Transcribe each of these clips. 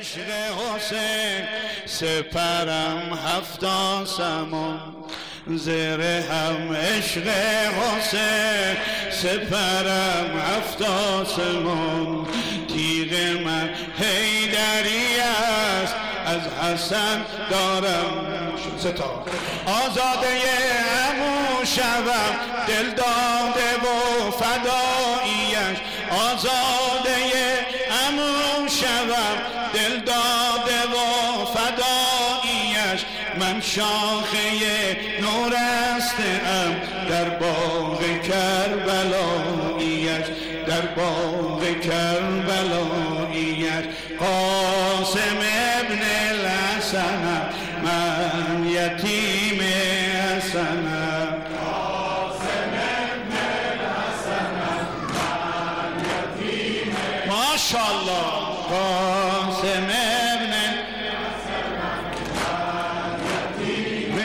عشق حسین سپرم 7 آسمان زره هم عشق حسین سپرم 7 آسمان تیغ من حیدری است از حسن دارم ستا آزاده عمو شوم دل داده و فداییش آزاده عمو شوم دل داده و فداییش من شاخه نور هستم در باغ کربلاییش در باغ کربلاییش قاسم ابن الحسن من یتیم حسنم قاسم ابن الحسن من یتیم ماشاءالله قاسم ابن الحسن من یتیم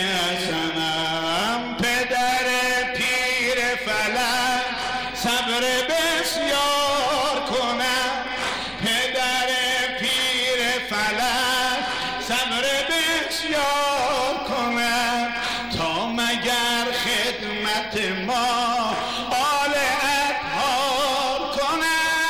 حسنم پدر پیر فلک صبر بسیار کنم پدر پیر فلک صبر بسیار کنم تا مگر خدمت ما آل اطهار کنم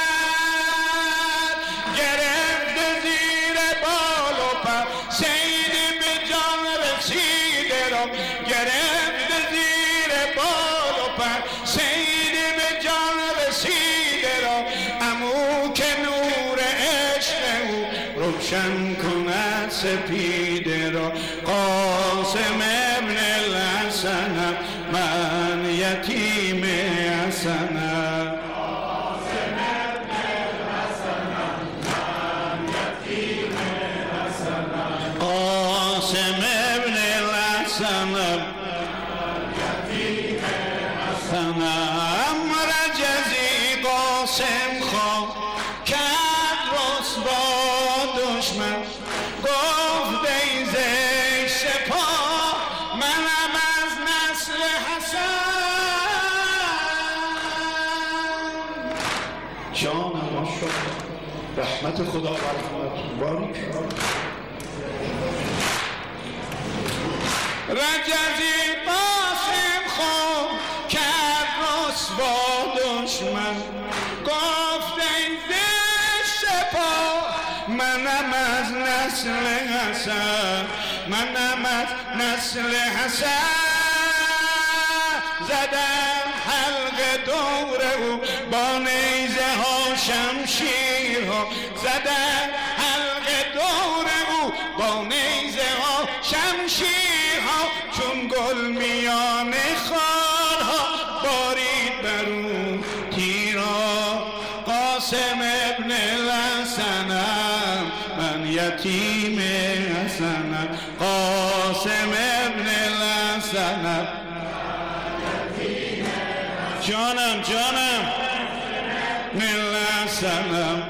گرفت زیر بال و پر سید به جان رسیده را گرفت زیر بال و پر سید به جان رسیده را عمو که نور عشق او روشن کند سپیده را قاسم ابن الحسن من یتیم حسنم قاسم ابن الحسن من یتیم حسن قاسم ابن الحسن یتیم حسنم رجزی قاسم خواه کرد رسوا دشمن گفت ای زی سپاه منم از نسل حسن جانم ماشاءالله رحمت خدا و رحمت باریک رجزی قاسم خواه کرد رسوا دشمن گفت ای زی سپاه منم از نسل حسن منم از نسل حسن زدم حلق دور او با نیزه ها شمشیرها زدم حلق دور او با نیزه ها شمشیرها چون گل میان خارها بارید بر او تیرا قاسم ابن الحسنم من یتیم حسنم قاسم ابن الحسنم جانم جانم الحسنم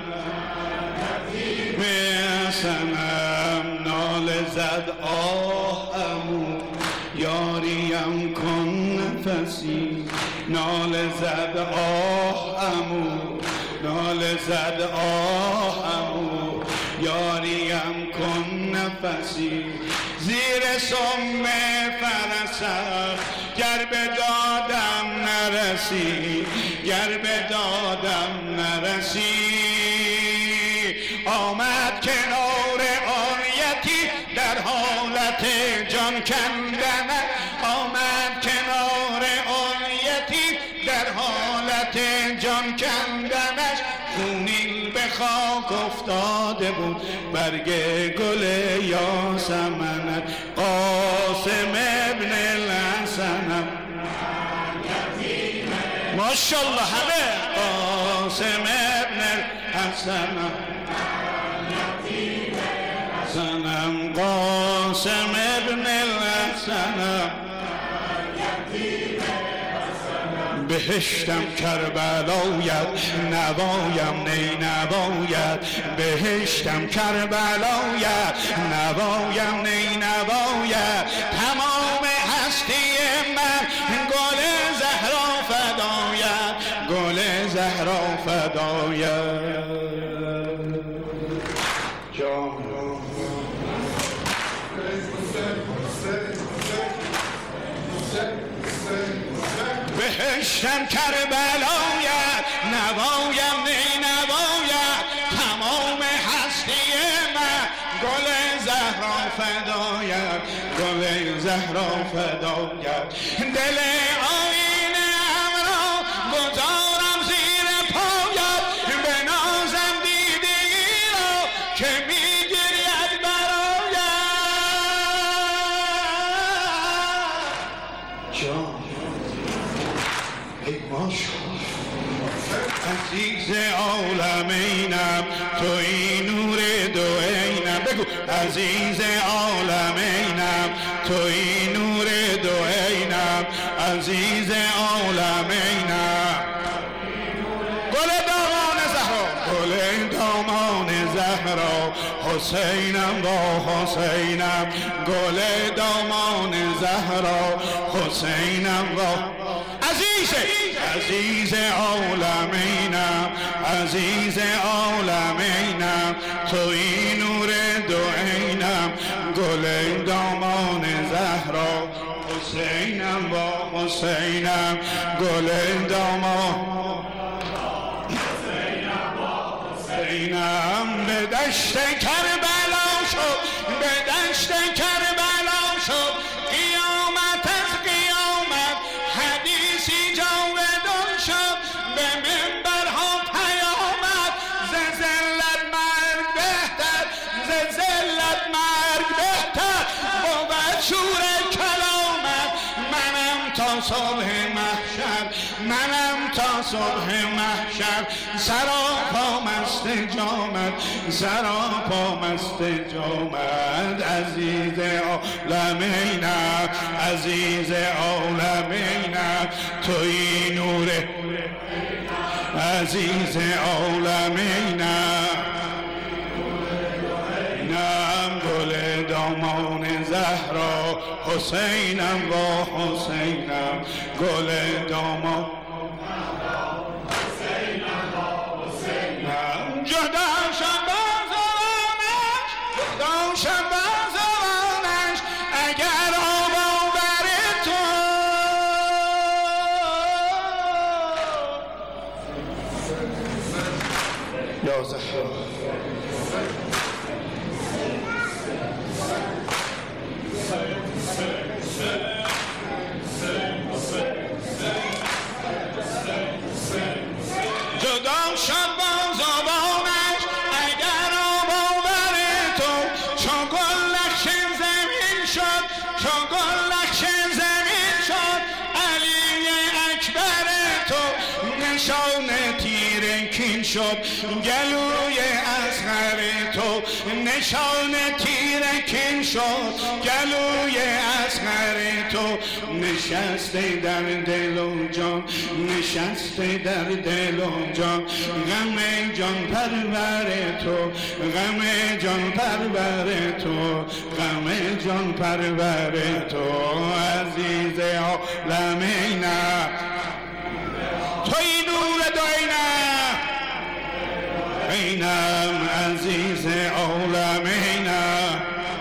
حسنم ناله زد آه عمو یاریم کن نفسی ناله زد آه عمو ناله زد آه عمو یاریم کن نفسی زیر سم فرسم گر به دادم نرسی گر به دادم نرسی آمد کنار آن یتی در حالت جان کندن آمد کنار آن یتی در حالت جان کندنش خونین به خاک افتاده بود برگ گل یاسمن قاسم ابن الحسن ماشاءالله همه قاسم ابن الحسن حسنم قاسم ابن الحسن بهشتم کربلایت نوایم نی نباید بهشتم کربلایت نوایم نی نباید تمام هستی من گل زهرا فدایت گل زهرا فدایت گشتم کربلایت نوایم نی نواید تمام هستی من گل زهرا فدایت گل زهرا فدایت دل آینه‌ام را گذارم زیر پایت بنازم دیدگی را که میگرید برایت جان ای ماشا عزیز عالمینم توی نور دو عینم بگو عزیز عالمینم توی نور دو عینم عزیز عالمینم گل دامان زهرا گل دامان زهرا حسینم با حسینم گل دامان زهرا حسینم با عزیز عالمینم عزیز عالمینم توی نور دو عینم گل دامان زهرا حسینم با حسینم گل دامان حسینم به دشت کربلا شد به دشت کربلا شد قیامت از قیامت حدیثی جاودان شد به منبرها پیامد ز ذلت مرگ بهتر ز ذلت مرگ بهتر بود شور کلامت منم تا صبح محشر منم تا صبح محشر سراپا مست جامد سراپا مست جامد عزیز عالمینم عزیز عالمینم توی نور عزیز عالمینم نم گل دامان زهرا حسینم با حسینم گل دامان جدا شد بازوانش جدا شد بازوانش اگر آب آور تو یا زهرا جدا شد بازوانش اگر آب آور تو چون گل نقش زمین شد چون گل نقش زمین شد علی اکبر تو نشان تیر کین شد گلوی اصغر تو نشان تیر کین شد گلوی اصغر تو نشسته در دل و جان نشسته در دل و جان غم جان پرور تو غم جان پرور تو غم جان پرور تو عزیز عالمینم توی نور دو عینم عزیز عالمینم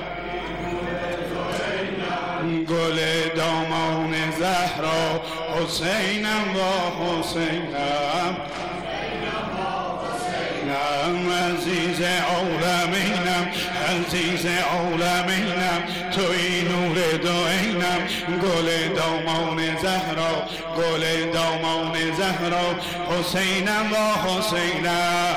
گل دامان زهرا حسینم با حسینم عزیز عالمینم عزیز عالمینم توی نور دو عینم گل دامان زهرا گل دامان زهرا حسینم با حسینم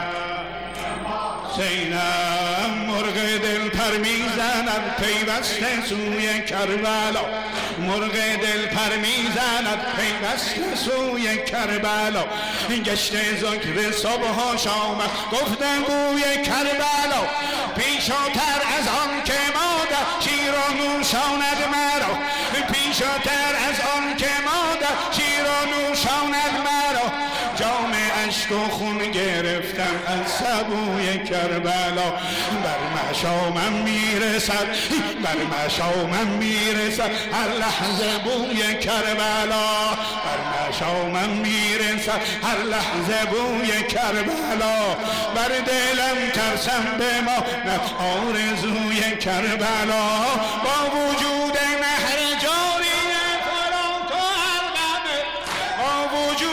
حسینم مرغ دل پر میزند پیوسته سوی کربلا مرغ دل پر میزند پیوسته سوی کربلا گشته ذکر صبحش آمد گفتن گوی کربلا پیشاتر از آن که مادر شیر و نوشاند مرا پیشاتر از آن که مادر شیر و نوشاند مرا جام اشک و خون گرفتم از سبوی کربلا بر مشامم میرسد بر مشامم میرسد هر لحظه بوی کربلا بر مشامم میرسد هر لحظه بوی کربلا بر دلم ترسم به ما آرزوی کربلا با وجود مهر جاری فرات و عرقمه با وجود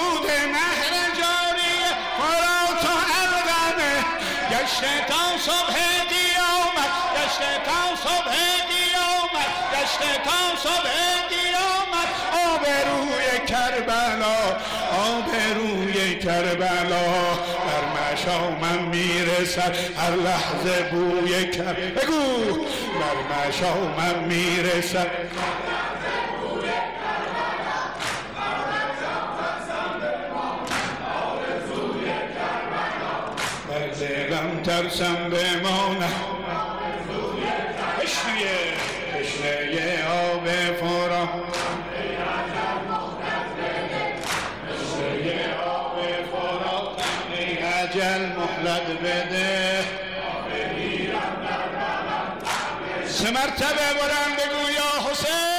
گشته تا صبح قیامت گشته تا صبح قیامت گشته تا صبح قیامت آبروی کربلا آبروی کربلا بر مشامم میرسد هر لحظه بوی بگو بر مشامم میرسد دلم ترسم بمانم تشنه آب فرات تشنه آب فرات ای اجل مهلت بده سه مرتبه بلند بگو یا حسین